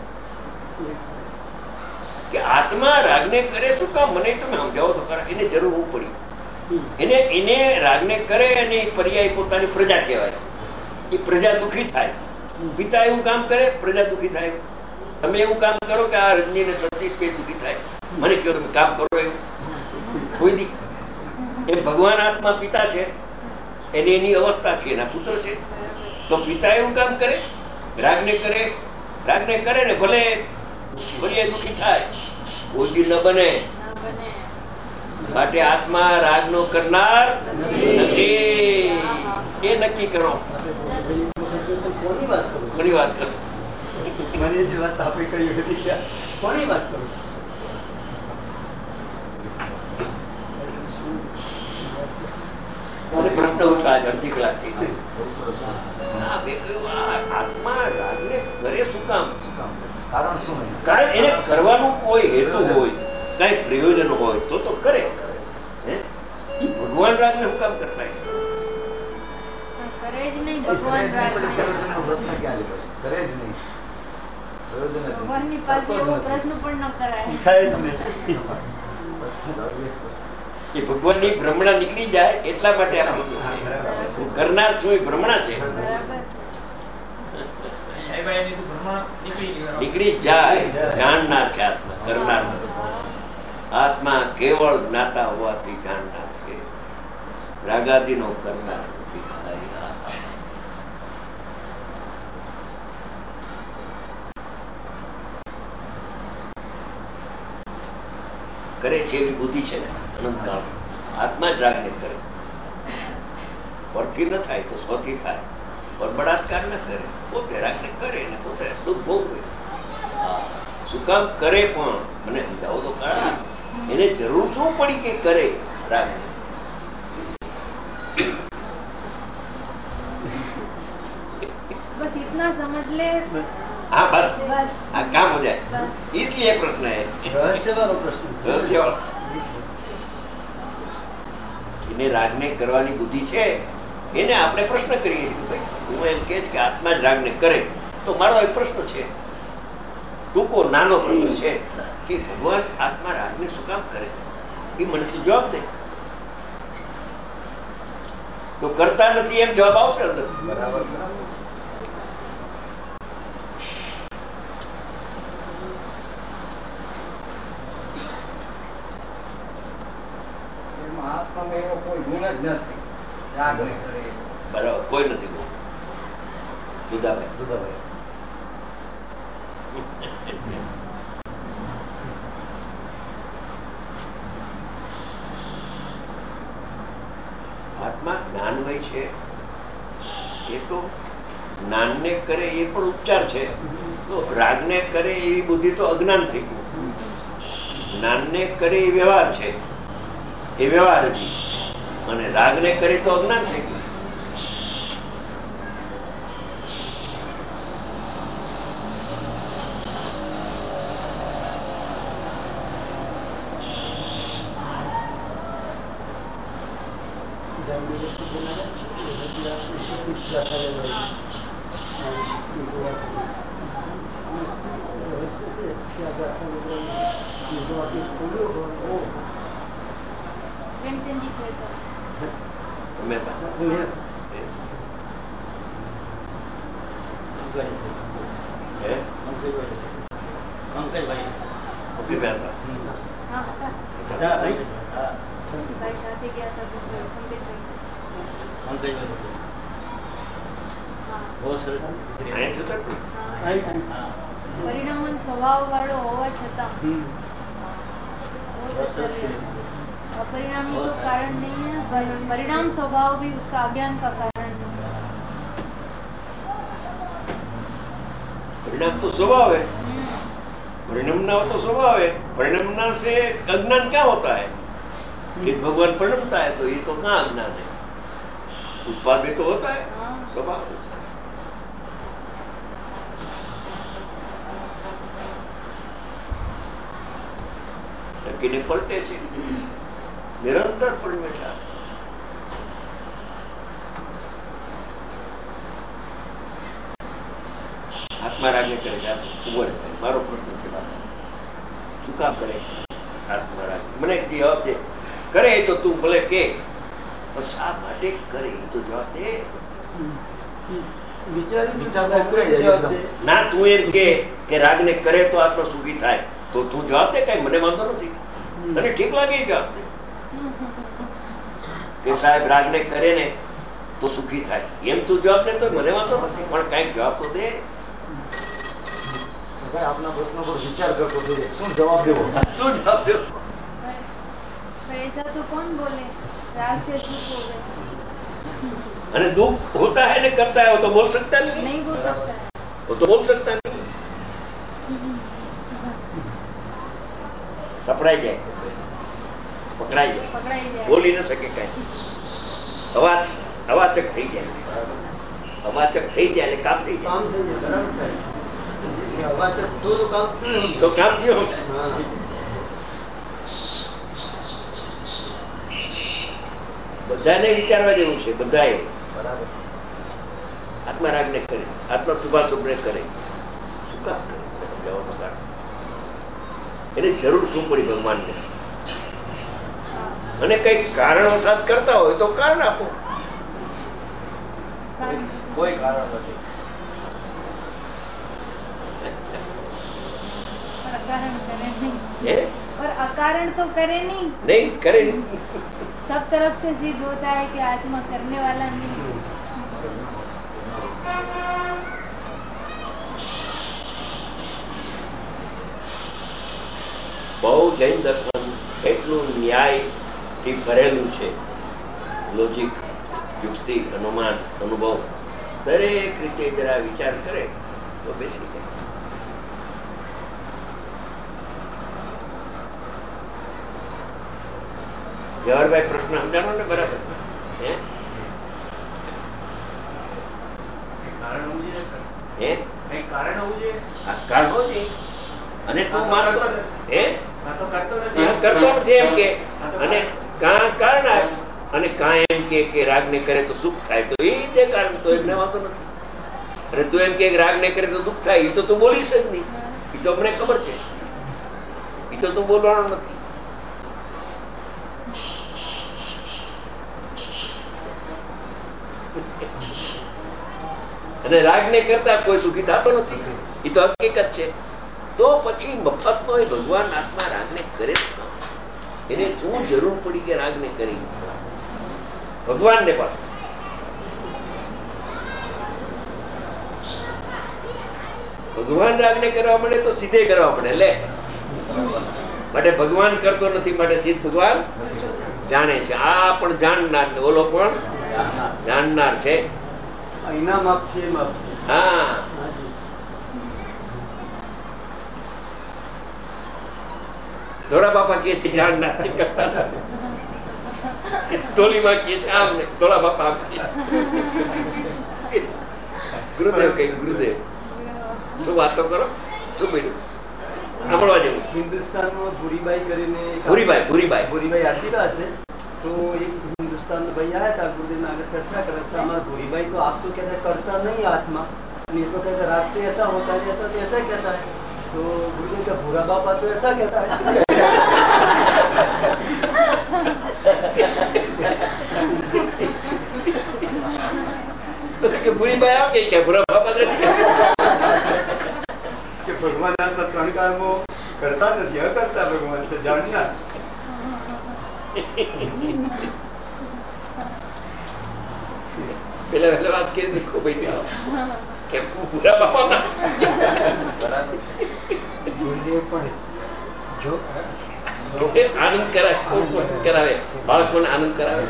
B: કે આત્મા રાગને કરે શું કામ? મને તમે સમજાવો તો ખરા. એને જરૂર હું પડી. એને રાગને કરે અને એ પર્યાય પોતાની પ્રજા કહેવાય. એ પ્રજા દુઃખી થાય. પિતા એવું કામ કરે, પ્રજા દુઃખી થાય. તમે એવું કામ કરો કે આ રજની ને સતીશ બે દુઃખી થાય. મને કહો તમે કામ કરો એવું કોઈ દી. એ ભગવાન આત્મા પિતા છે, એની અવસ્થા છે, એના પુત્ર છે. તો પિતા એવું કામ કરે, રાગને કરે ને ભલે દુઃખી થાય, કોઈ દી ન બને. માટે આત્મા રાગનો કરનાર નથી. એ નક્કી કરો.
C: કોની વાત કરો?
B: કોની વાત કરો?
C: મને જે વાત આપે કહી હતી કોની વાત કરો?
B: પ્રશ્ન ઉઠા અડધી કલાક થઈ ગઈ. આત્મા રાગને કરે શું કામ?
C: કારણ શું?
B: કારણ એને કરવાનું કોઈ હેતુ હોય, કઈ પ્રયોજન હોય તો કરે. ભગવાન રાગને શું કામ કરતા?
E: કરે જ નહીં ભગવાન રાગ.
C: પ્રશ્ન ક્યાં લીધો? કરે જ નહીં.
E: ભગવાનની પાસે એવો પ્રશ્ન પણ ન કરાય.
B: એ ભગવાનની ભ્રમણા નીકળી જાય એટલા માટે આ પ્રશ્ન છે. કરનાર છો એ ભ્રમણા છે. નીકળી જાય. જાણનાર છે આત્મા, કરનાર નથી. આત્મા કેવળ જ્ઞાતા હોવાથી જાણનાર છે, રાગાદીનો કરનાર નથી. કરે છે એવી બુદ્ધિ છે ને અનંતકાળ. આત્મા જ રાગને કરે. પરથી ન થાય તો સ્વથી થાય. પણ બળાત્કાર ન કરે, પોતે રાગને કરે ને પોતે દુઃખ ભોગવે. શું કામ કરે? પણ મને સમજાવો તો ખરા, એને જરૂર શું પડી કે કરે રાગ?
E: बस इतना समझ ले।
B: हाँ बस
E: बस
B: हाँ, काम हो जाए,
E: बस।
B: इसलिए प्रश्न है
C: રહસ્યવાળો પ્રશ્ન.
B: રહસ્યવાળો. એને રાગને કરવાની બુદ્ધિ છે, એને આપણે પ્રશ્ન કરીએ છીએ, ભાઈ હું એમ કે છે કે આત્મા જ રાગને કરે, તો મારો એક પ્રશ્ન છે, ટૂંકો નાનો પ્રશ્ન છે કે ભગવાન આત્મા રાગને શું કામ કરે? એ મને તું જવાબ દે. તો કરતા નથી એમ જવાબ આવશે અંદર.
C: બરાબર બરાબર. એમાં આત્મામાં એવો કોઈ ગુણ જ નથી. રાગ ને કરે એવો.
B: બરાબર, કોઈ નથી બોલ. દુદાભાઈ
C: દુદાભાઈ.
B: આત્મા જ્ઞાનમય છે, એ તો જ્ઞાનને કરે એ પણ ઉપચાર છે. તો રાગને કરે એવી બુદ્ધિ તો અજ્ઞાન થઈ ગયું. જ્ઞાનને કરે એ વ્યવહાર છે, એ વ્યવહાર હતી, અને રાગને કરે તો અજ્ઞાન થઈ ગયું.
E: प्रेमचंद जी कहता
B: તમે
C: હે?
B: પંકજભાઈ
E: हाँ था।
C: હા, ભાઈ. હા.
E: भाई साथ ही गया था दूसरे पंकज भाई। हाँ
C: બહુ સરસ.
B: અહીંયા છતાં પણ
E: हाँ
C: હા.
E: પરિણામન સ્વભાવ વાળો હોવા છતાં
C: હમ.
E: बहुत
C: बहुत
E: अच्छा
C: सच
E: है। अपरिणामी
C: बहुत
E: तो
C: सच।
E: कारण नहीं है, पर परिणाम स्वभाव भी उसका अज्ञान का कारण नहीं है।
B: परिणाम तो स्वभाव है,
E: हम्म,
B: परिणाम ना हो तो स्वभाव है। परिणाम ना से अज्ञान क्या होता है कि भगवान परिणमता है, तो ये तो कहाँ अज्ञान है? उत्पाद भी तो होता है,
E: हाँ।
B: स्वभाव होता है। ટકીને પલટે છે, નિરંતર પરિણમેલા. આત્મા રાગને કરે છે. ઉભો રહે ભાઈ, મારો પ્રશ્ન છે બાપા, શું કામ કરે આત્મા રાગ? મને એક જવાબ દે. કરે તો તું ભલે કે, પણ શા માટે કરે એ તો જવાબ દે.
C: વિચારમાં ઉતરાઈ જાય એકદમ.
B: ના, તું એમ કે રાગને કરે તો આત્મા સુખી થાય, તો તું જવાબ દે. કઈ મને વાંધો નથી, તને ઠીક લાગે એ જવાબ દે કે સાહેબ રાગને કરે ને તો સુખી થાય, એમ તું જવાબ દે તો મને વાંધો નથી, પણ કઈક જવાબ તો દે.
C: ભાઈ આપના પ્રશ્નો પર વિચાર કરતો થયો. શું જવાબ દેવો?
B: શું જવાબ દે?
E: पर ऐसा तो कौन बोले राग से सुख हो गए?
B: અને દુઃખ होता है ને करता है, वो तो बोल सकता नहीं,
E: नहीं बोल सकता है।
B: वो तो बोल सकता नहीं. સપડાઈ જાય, પકડાઈ જાય,
E: पकड़ाई जाए।
B: બોલી ન શકે કઈ, અવાચક થઈ જાય. અવાચક થઈ જાય એટલે કામ થઈ જાય. તો કામ થયું. બધાને વિચારવા જેવું છે. બધાએ
C: બરાબર.
B: આત્મા રાગને કરે, આત્મા શુભાશુભને કરે, શું કામ કરે? સમજાવો તો ખરા. એને જરૂર શું પડી ભગવાનને? અને કઈક કારણવશાત કરતા હોય તો કારણ આપો.
C: કોઈ કારણ નથી.
E: पर अकारण करे नहीं।
B: હે?
E: और अकारण तो करे नहीं।
B: નહીં કરે નહીં.
E: सब तरफ से सिद्ध होता है कि आत्मा करने वाला नहीं है।
B: બહુ જૈન દર્શન એટલું ન્યાયથી ભરેલું છે. લોજિક, યુક્તિ, અનુમાન, અનુભવ દરેક રીતે જરા વિચાર કરે તો બેસી જાય. જવાહરભાઈ પ્રશ્ન સમજાણો ને બરાબર? હે કારણ હોવું જોઈએ. અને તું માનતો હે કરતો નથી એમ કે, અને કાં કારણ આવે અને કાં એમ કે રાગ ને કરે તો સુખ થાય, તો એ જે કારણ તો એમને વાંધો નથી. અને તું એમ કે રાગ ને કરે તો દુઃખ થાય, એ તો તું બોલીશ જ નહીં. એ તો અમને ખબર છે, એ તો તું બોલવાનો નથી. અને રાગ ને કરતા કોઈ સુખી થતો નથી, એ તો હકીકત છે. તો પછી મફતનો એ ભગવાન આત્મા રાગને કરે જ ન. એને શું જરૂર પડી કે રાગને કરી? ભગવાનને પાછું ભગવાન રાગને કરવા મળે તો સીધે કરવા પડે. લે માટે ભગવાન કરતો નથી, માટે સીધ ભગવાન જાણે છે. આ પણ જાણનાર ને ઓલો પણ જાણનાર છે. હા, ધોળા બાપા કે છે જાણનાર છે, ધોલીમાં કે છે આમ ને ધોળા બાપા આમ કે. ગુરુદેવ કઈ ગુરુદેવ શું વાતો કરો? શું મળ્યું સાંભળવા જેવું?
H: હિન્દુસ્તાનમાં ભૂરીબાઈ કરીને
B: ભૂરીબાઈ
H: આજીવા હશે. तो एक हिंदुस्तान में भैया आया था, गुरुदेव ने आगे चर्चा करा था, हमारा भूरी भाई तो आप तो कहते करता नहीं आत्मा, ये तो कहते राग से ऐसा होता है, ऐसा तो ऐसा कहता है. तो गुरुदेव का भूरा बापा तो ऐसा कहता है.
B: भूरी भाई आओ के क्या भूरा बापा
H: कि भगवान आत्मा त्रण काल में करता नहीं, करता भगवान से जानना.
B: પેલા પહેલા વાત કરી દીખો ભાઈ ચાલો કે પૂરા બાપા
H: બરાબર ગુરુદેવ પણ જો
B: આનંદ કરાવે બાળકોને આનંદ કરાવે.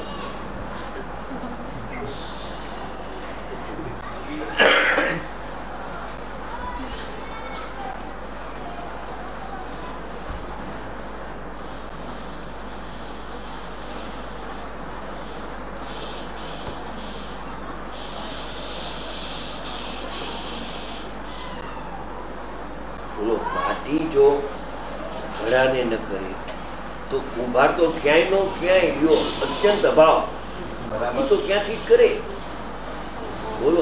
B: માટી જો ઘડાને ન કરે તો કુંભાર તો ક્યાંય નો ક્યાંય લ્યો અત્યંત અભાવ એ તો ક્યાંથી કરે? બોલો.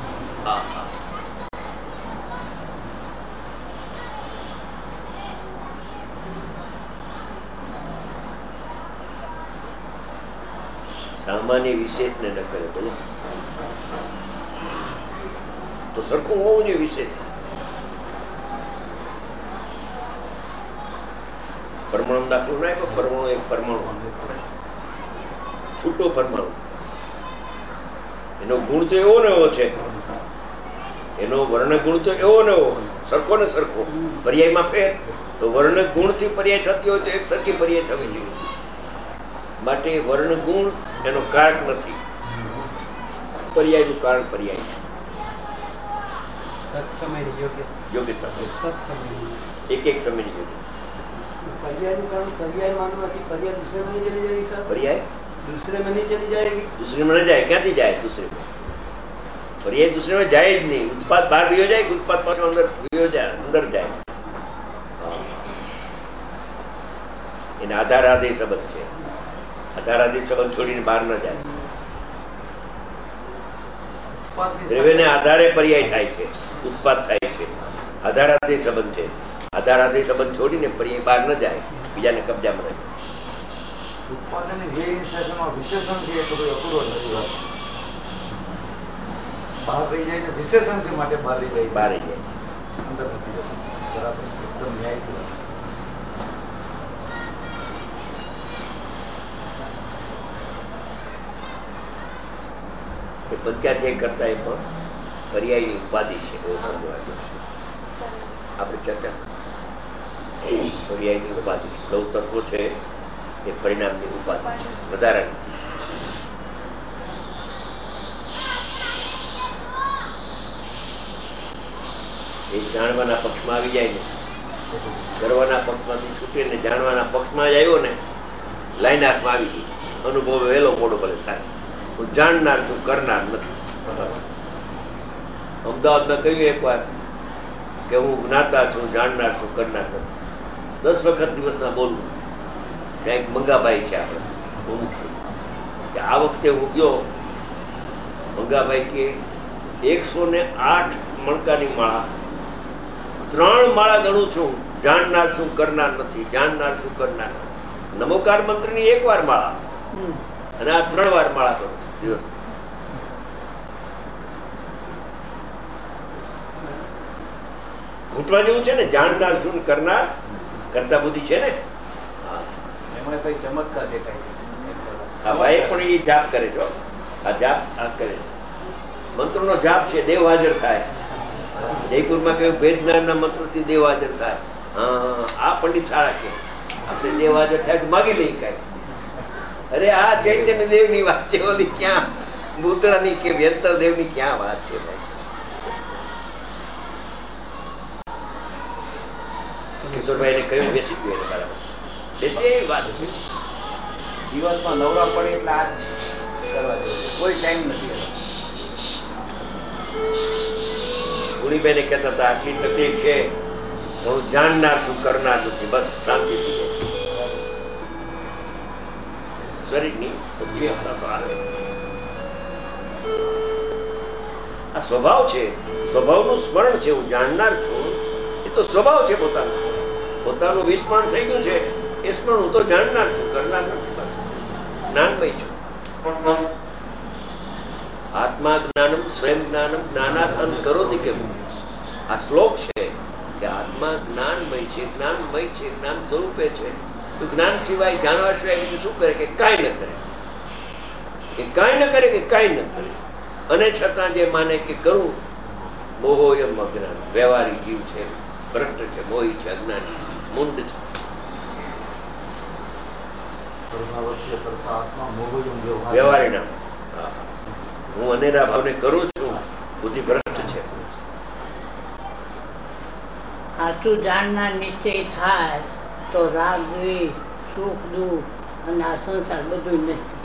B: સામાન્ય વિશેષને ન કરે, બોલો તો સરખું હોવું જોઈએ વિશેષ. પરમાણુ દાખલો નાખ્યો, પરમાણુ એક પરમાણુ છૂટો પરમાણુ, એનો ગુણ તો એવો ને એવો છે, એનો વર્ણ ગુણ તો એવો ને એવો, સરખો ને સરખો. પર્યાયમાં ફેર તો વર્ણ ગુણ થી પર્યાય થતી હોય તો એક સરખી પર્યાય થવી જોઈએ. માટે વર્ણ ગુણ એનો કારક નથી, પર્યાયનું કારણ પર્યાય છે. યોગ્યતા એક એક સમયની યોગ્યતા.
H: पर्याय कारण पर्याय मानवाથી पर्याय दूसरे में नहीं चली जाएगी साहब.
B: पर्याय
H: दूसरे में नहीं चली जाएगी.
B: दूसरे में न जाए, ક્યાંથી જાય दूसरे में? पर्याय दूसरे में જાય જ નહીં. ઉત્પાદ બહાર વિયો જાય, ઉત્પાદ પાછો અંદર વિયો જાય, અંદર જાય. એને આધારાધી સંબંધ છે. આધારાધી સંબંધ છોડીને બહાર ન જાય. દ્રવ્યને આધારે પર્યાય થાય છે, ઉત્પાદ થાય છે. આધારાધી સંબંધ છે. આધારાધી સંબંધ છોડીને પર્યાય બહાર ન જાય, બીજાને કબજામાં રહે.
C: ઉત્પાદનની ધ્યેયની સાથેમાં વિશેષણ છે એ તો કોઈ અપૂર્વ નથી વાત. બહાર રહી જાય છે, વિશેષણ છે માટે બહાર રહી જાય છે,
B: બહાર રહી જાય,
C: અંદર નથી જતું. બરાબર, એકદમ ન્યાયની વાત.
B: એ પંચાધ્યાય કરતા એ પણ પર્યાયની ઉપાધિ છે એવો સમજવા જોઈએ. આપણે ચર્ચા પર્યાયની ઉપાધિ, 9 તત્વો છે એ પરિણામની ઉપાધિ છે, વધારાની. એ જાણવાના પક્ષમાં આવી જાય ને, ગર્વના પક્ષમાંથી છૂટીને જાણવાના પક્ષમાં જ આવ્યો ને લાઈન હાથમાં આવી ગઈ. અનુભવ વહેલો મોડો ભલે થાય. હું જાણનાર છું, કરનાર નથી. અમદાવાદમાં કહ્યું એકવાર કે હું જ્ઞાતા છું, જાણનાર છું, કરનાર નથી. 10 વખત દિવસના બોલવું. ત્યાં એક મંગાભાઈ છે આપણે કે આ વખતે હું ગયો. મંગાભાઈ કે 108 મણકાની માળા, 3 માળા ગણું છું, જાણનાર છું, કરનાર નથી, જાણનાર છું, કરનાર નથી. નમોકાર મંત્રની 1 વાર માળા અને આ 3 વાર માળા કરું દિવસ. ઘૂંટવા જેવું છે ને, જાણનાર છું, કરનાર કરતા બુદ્ધિ છે ને.
C: એમણે કઈ ચમત્કાર દેખાય
B: આ ભાઈ પણ એ જાપ કરે છો. આ જાપ આ કરે મંત્રનો જાપ છે, દેવ હાજર થાય. જયપુરમાં કહ્યું ભેદનારના મંત્રથી દેવ હાજર થાય. હા, આ પંડિત શાળા છે. આપણે દેવ હાજર થાય તો માગી લઈ કાંઈ. અરે આ ચૈતન્ય દેવની વાત છે, ઓલી ક્યાં ભૂતળાની કે વ્યંતર દેવની ક્યાં વાત છે ભાઈ. કિશોરભાઈને કહ્યું બેસી ગયું એને બરાબર બેસી એવી વાત છે.
C: દિવસમાં નવરા પડે એટલે આ જ કરવા જોઈએ, કોઈ ટાઈમ નથી.
B: ગુણીબેને કહેતા હતા આટલી તકલીફ છે, હું જાણનાર છું, કરનાર નથી. બસ શાંતિથી શરીરની આ સ્વભાવ છે, સ્વભાવનું સ્મરણ છે. હું જાણનાર છું એ તો સ્વભાવ છે પોતાનો. પોતાનું વિસ્મરણ થઈ ગયું છે એ સ્મરણ. હું તો જાણનાર છું, કરનાર નથી. બસ જ્ઞાનમય છું. આત્મા જ્ઞાનમ સ્વયં જ્ઞાનમ જ્ઞાનાત અંતરોધિ કેવું આ શ્લોક છે કે આત્મા જ્ઞાનમય છે, જ્ઞાનમય છે, જ્ઞાન સ્વરૂપે છે. તો જ્ઞાન સિવાય જાણવા સિવાય બીજું શું કરે કે કાંઈ ન કરે, કે કાંઈ ન કરે, કે કાંઈ ન કરે. અને છતાં જે માને કે કરું, મોહોયમ અજ્ઞાન. વ્યવહારી જીવ છે, ભ્રષ્ટ છે, મોહી છે, અજ્ઞાની, મૂંડ છે. વ્યવહારી નામ. હું અનેરા ભાવને કરું છું, બુદ્ધિ ભ્રષ્ટ છે.
G: સાચું જાણનાર નિશ્ચય થાય તો રાગ દ્વેષ, સુખ દુઃખ અને આ સંસાર બધું નથી.